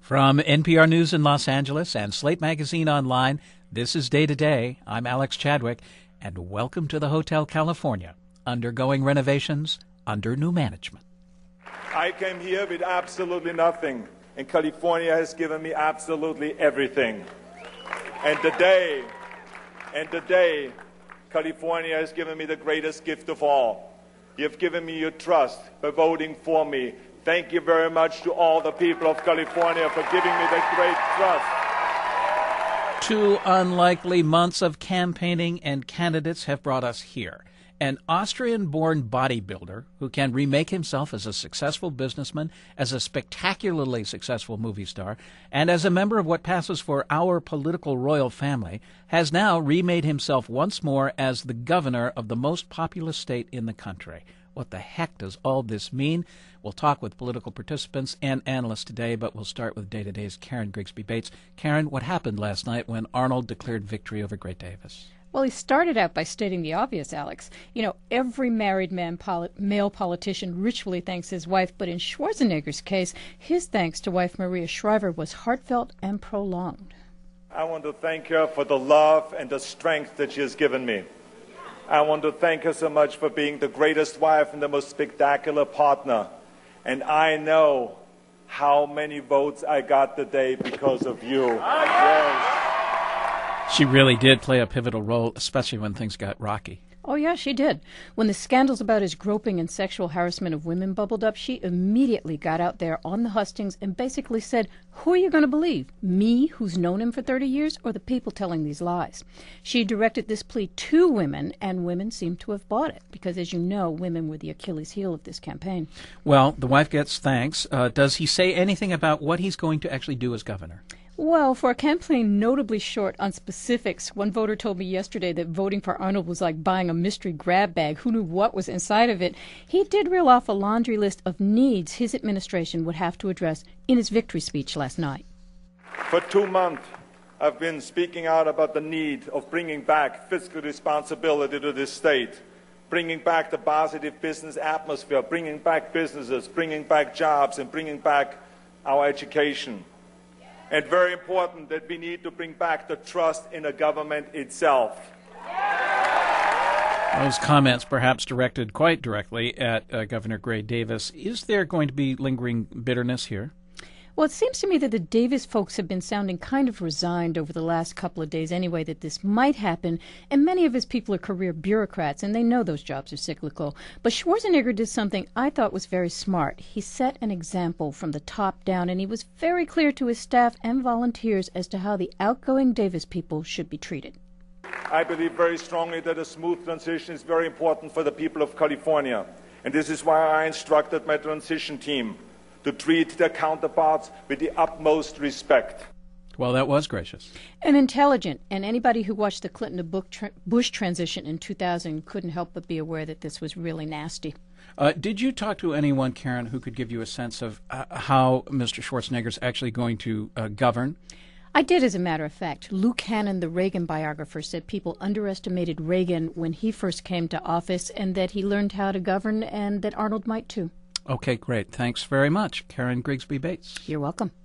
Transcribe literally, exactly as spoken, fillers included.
From N P R News in Los Angeles and Slate Magazine Online, this is Day to Day. I'm Alex Chadwick, and welcome to the Hotel California, undergoing renovations under new management. I came here with absolutely nothing, and California has given me absolutely everything. And today, and today, California has given me the greatest gift of all. You've given me your trust by voting for me. Thank you very much to all the people of California for giving me that great trust. Two unlikely months of campaigning and candidates have brought us here. An Austrian-born bodybuilder who can remake himself as a successful businessman, as a spectacularly successful movie star, and as a member of what passes for our political royal family, has now remade himself once more as the governor of the most populous state in the country. What the heck does all this mean? We'll talk with political participants and analysts today, but we'll start with Day to Day's Karen Grigsby Bates. Karen, what happened last night when Arnold declared victory over Gray Davis? Well, he started out by stating the obvious, Alex. You know, every married man poli- male politician ritually thanks his wife, but in Schwarzenegger's case, his thanks to wife Maria Shriver was heartfelt and prolonged. I want to thank her for the love and the strength that she has given me. I want to thank her so much for being the greatest wife and the most spectacular partner. And I know how many votes I got today because of you. Yes. She really did play a pivotal role, especially when things got rocky. Oh, yeah, she did. When the scandals about his groping and sexual harassment of women bubbled up, she immediately got out there on the hustings and basically said, who are you going to believe? Me, who's known him for thirty years, or the people telling these lies? She directed this plea to women, and women seem to have bought it, because, as you know, women were the Achilles heel of this campaign. Well, the wife gets thanks. Uh, does he say anything about what he's going to actually do as governor? Well, for a campaign notably short on specifics, one voter told me yesterday that voting for Arnold was like buying a mystery grab bag. Who knew what was inside of it? He did reel off a laundry list of needs his administration would have to address in his victory speech last night. For two months, I've been speaking out about the need of bringing back fiscal responsibility to this state, bringing back the positive business atmosphere, bringing back businesses, bringing back jobs, and bringing back our education. And very important that we need to bring back the trust in the government itself. Those comments perhaps directed quite directly at uh, Governor Gray Davis. Is there going to be lingering bitterness here? Well, it seems to me that the Davis folks have been sounding kind of resigned over the last couple of days anyway that this might happen, and many of his people are career bureaucrats, and they know those jobs are cyclical. But Schwarzenegger did something I thought was very smart. He set an example from the top down, and he was very clear to his staff and volunteers as to how the outgoing Davis people should be treated. I believe very strongly that a smooth transition is very important for the people of California, and this is why I instructed my transition team to treat their counterparts with the utmost respect. Well, that was gracious. And intelligent. And anybody who watched the Clinton-Bush transition in two thousand couldn't help but be aware that this was really nasty. Uh, did you talk to anyone, Karen, who could give you a sense of uh, how Mister Schwarzenegger is actually going to uh, govern? I did, as a matter of fact. Luke Hannon, the Reagan biographer, said people underestimated Reagan when he first came to office and that he learned how to govern and that Arnold might too. Okay, great. Thanks very much, Karen Grigsby Bates. You're welcome.